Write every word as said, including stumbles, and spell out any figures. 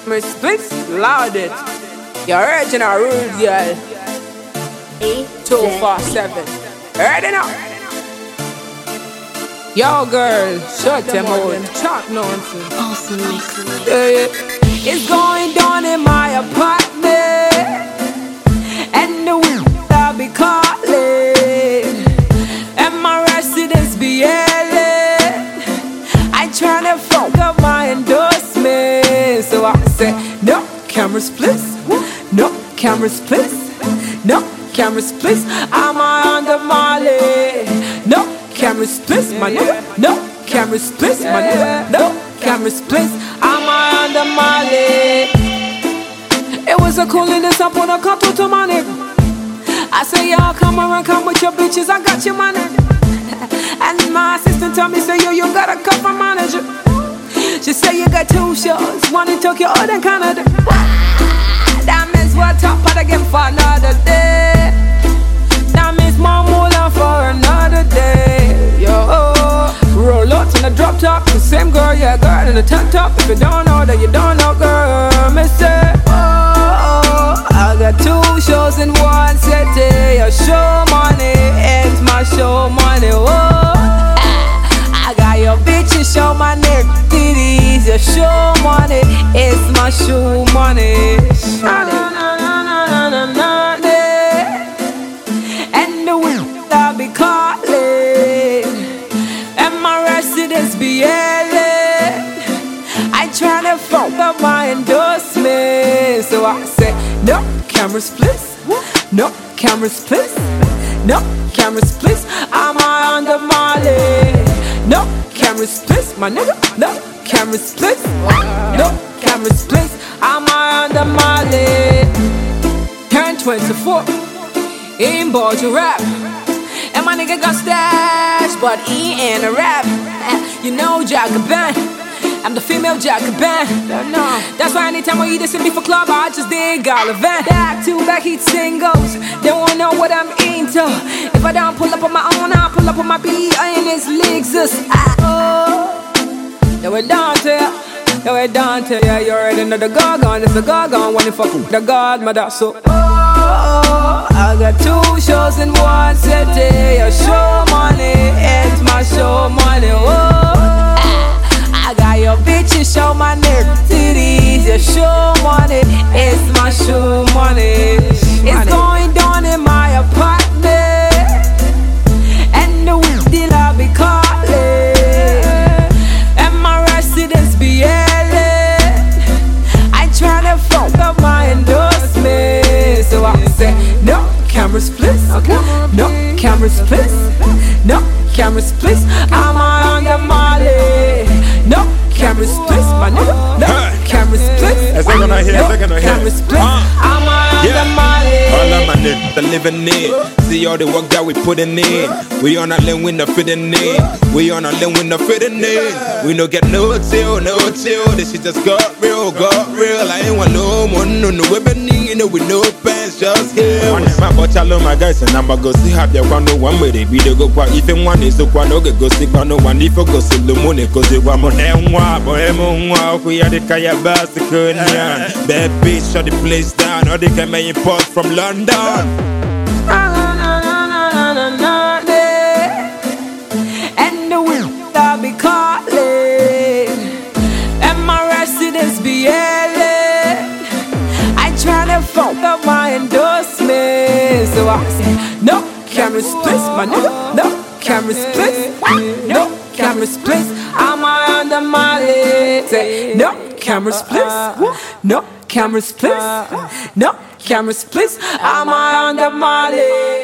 My splits loaded. Your original rude girl. two four seven. Heard it now? Yo girl, shut them out. Chat nonsense. Awesome mix. Yeah, yeah. It's going down in my apartment, and the wind I'll be calling, and my residents be yelling. I tryna fuck up my endorsement, so I say no cameras please, no cameras please, no cameras please. I'm under Molly. No cameras please, my nigga. No cameras please, my nigga. No cameras please. I'm under Molly. It was a cool in this up when I come to my nigga. I say y'all come around, come with your bitches. I got you, my nigga. And my assistant told me say yo, you got a cover manager. She say you got two shows, one in Tokyo, other in Canada. That means what top of the game for another day. That means more moolah for another day. Yo, roll out in the drop top, the same girl, yeah, girl in the tank top. If you don't know that you don't know, girl, me say, oh, I got two shows in one city. Your show money is my show money. Oh, I got your bitches show my neck titties. Your show money is my show money. Na na na na na na na na. And the wind I'll be calling, and my residents be yelling. I tryna fuck up my endorsement, so I say no cameras please, no cameras please, no cameras please. I'm under Molly. No cameras please, my nigga. No cameras please, no cameras please. I'm under Molly. Turn twenty-four, ain't bought your rap. And my nigga got stash, but he ain't a rap. You know Jacobin, I'm the female Jacobin. That's why anytime I eat this in me for club, I just dig Gallivant. Back to back heat singles, they won't know what I'm into. If I don't pull up on my own, I'll pull up on my beat. I ain't this Lexus. Oh, yeah, we're down to ya. Yeah, we're down to ya. You already know the Gargon. It's the Gargon when you fuck with the Godmother. So, oh, I got two shows in one city. Your show money is my show money. Oh, I got your bitches show my neck titties. Your show money is my show money. It's going down in my apartment, and the wind still I'll be calling, and my residents be yelling. I tryna fuck up my endorsement, so I say no cameras please, okay? No cameras please, no cameras please. I'm under Molly. No cameras please, my nigga. No cameras please. As I'm gonna hear, no I'm gonna hear. Cameras please. I'm under Yeah. Molly. All of my niggas, the living in. See all the work that we putting in. We on a lane with no fitting in. We on a lane with no fitting in. We no get no chill, no chill. This shit just got real, got real. I ain't want no more, no, no women, you know, with no pants, just here. My watch, I love my guys, and I'm go see how they want no one way. They be the go qua. If you want is so qua, no go see qua, no one. If you go see the money, cause they want more than one. Boy, I'm on one. We are the Kaya Bicycle, yeah. Bad bitch, shut the place down. Or they can make import from London. And the wind I'll be calling, and my residents be yelling. I tryna fuck up my endorsement, so I say no cameras please, my nigga. No cameras please, no cameras please. I'm under Molly. Say no cameras please, no cameras please, no cameras please. I'm under Molly.